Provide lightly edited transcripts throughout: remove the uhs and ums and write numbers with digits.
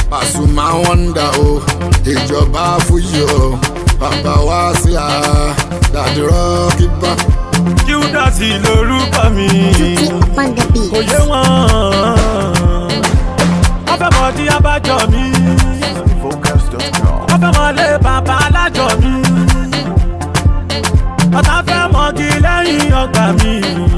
Pasuma wonder o ìjọba fújì o bàbá wa sílá dàdí rọ́ọ̀kì bá. Júdásì lórúkọ mi kò yé wọn wọ́n fẹ́ mọ̀ di abájọ mi wọ́n fẹ́ mọ̀ lé bàbá alájọ mi ọ̀tá fẹ́ mọ̀gì lẹ́yìn ọgbà mi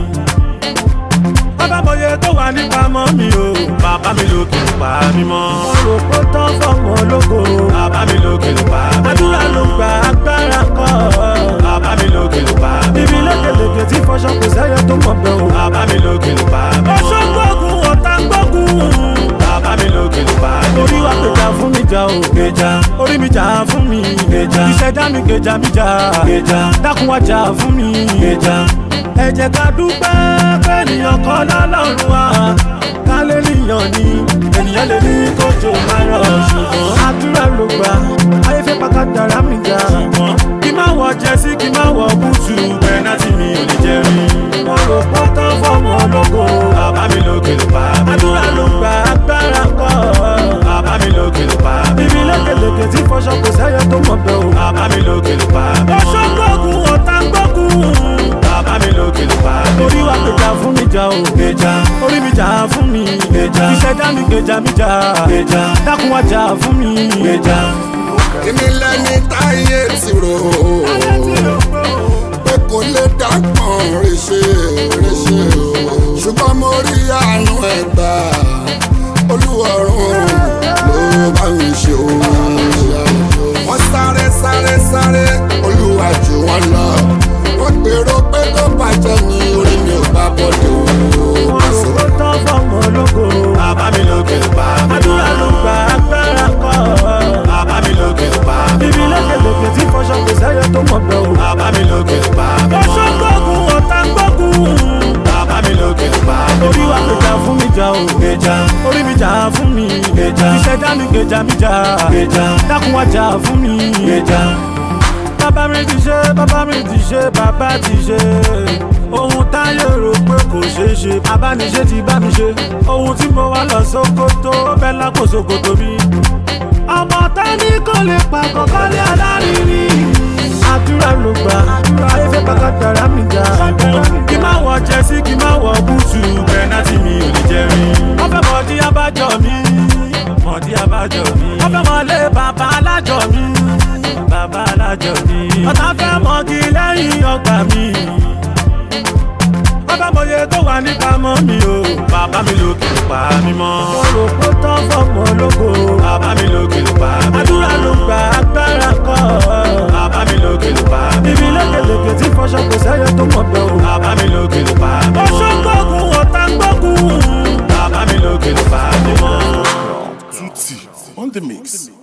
wọ́n fẹ́ mọ̀ye tó wà nípamọ́ mi o bàbá mi lókè ló pa mí mọ́. mo rò pé tán fọ́mọ ológo bàbá mi lókè ló pa mí mọ́. àdúrà ló gba agbára kọ́ bàbá mi lókè ló pa mí mọ́. ibi lékeleke tí fọṣọ kò sẹ́yẹ tó mọ̀ bẹ́ẹ̀ o bàbá mi lókè ló pa mí mọ́. ọṣọ gbógun ọ̀tá gbógun bàbá mi lókè ló pa mí mọ́. orí wa gbèjà fún mi jà o gbèjà orí mi jà fún mi gbèjà ìṣẹ̀dá mi gbèjà mi jà gbèjà dákun wá jà fún mi gbèjà. ẹ jẹ́ ká dúpẹ́ fẹ́nìyàn kan lọ́lọ́run wa ká lè níyàn ni ènìyàn lè ní kójò máa rọ̀ ṣùgbọ́n àdúrà ló gbà ayé fẹ́ pàkàdàrà mi jà ṣùgbọ́n kí má wọ jẹ́sí kí má wọ búùtù pẹ́nátì mi ò lè jẹ́ rí. wọ́n rò pọ́ tán fọ́mọ ológo bàbá mi lókè ló pa mí. àdúrà ló gbà agbára kọ́ bàbá mi lókè ló pa mí. ibi lékeleke tí fọṣọ kò sẹ́yẹ tó mọ̀ bẹ́ẹ̀ o bàbá mi lókè ló pa mí. ọṣọ gbógun ọ̀tá gbógun bàbá mi lókè ló pa mí. orí wa gbèjà fún mi jà o gbèjà orí mi jà fún mi gbèjà ìṣẹ̀dá mi gbèjà mi jà gbèjà dákun wá jà fún mi gbèjà. èmi lẹni táyé ti rò pé kò lè dágbọ̀n ríṣe ṣùgbọ́n mo rí àánú ẹ̀gbà olúwọ̀run ló bá ń ṣe òun. wọ́n sáré sáré sáré olúwa jù wọ́n lọ wọ́n gbèrò pé tó bàjẹ́ ní orí mi ò bá bọ́dọ̀ o. wọ́n rò pé tán fọ́mọ ológo bàbá mi lókè ló pa mí. àdúrà ló gba agbára kọ́ bàbá mi lókè ló pa mí. ibi lékeleke tí fọṣọ kò sẹ́yẹ tó mọ̀ bẹ́ẹ̀ o bàbá mi lókè ló pa mí. ọṣọ gbógun ọ̀tá gbógun bàbá mi lókè ló pa mí. orí wa gbèjà fún mi jà o gbèjà orí mi jà fún mi gbèjà ìṣẹ̀dá mi gbèjà mi jà gbèjà dákun wá jà fún mi gbèjà. bàbá mi ti ṣe bàbá mi ti ṣe bàbá ti ṣe ohun táyé rò pé kò ṣeé ṣe abániṣe ti bá mi ṣe ohun tí mo wá lọ Sókótó bẹ́ẹ̀ lápò Sókótó mi. ọmọ tání kò lè pa kọ̀ọ̀kan lé alárinrin àdúrà ló gbà ayé fẹ́ pàkàdàrà mi jà kí má wọ jẹ́sí kí má wọ búùtù pẹ́nátì mi ò lè jẹ́ rí. wọ́n fẹ́ mọ̀ di abájọ mi mọ̀ di abájọ mi wọ́n fẹ́ mọ̀ lé bàbá alájọ mi bàbá alájọ mi ọ̀tá fẹ́ mọ̀gì lẹ́yìn ọgbà mi wọ́n fẹ́ mọ̀ye tó wà nípamọ́ mi o bàbá mi lókè ló pa mí mọ́. mo rò pé tán fọ́mọ ológo bàbá mi lókè ló pa mí. àdúrà ló gba agbára kọ́ bàbá mi lókè ló pa mí. ibi lékeleke tí fọṣọ kò sẹ́yẹ tó mọ̀ bẹ́ẹ̀ o bàbá mi lókè ló pa mí. ọṣọ gbógun ọ̀tá gbógun bàbá mi lókè ló pa mí mọ́. Tutti on the mix.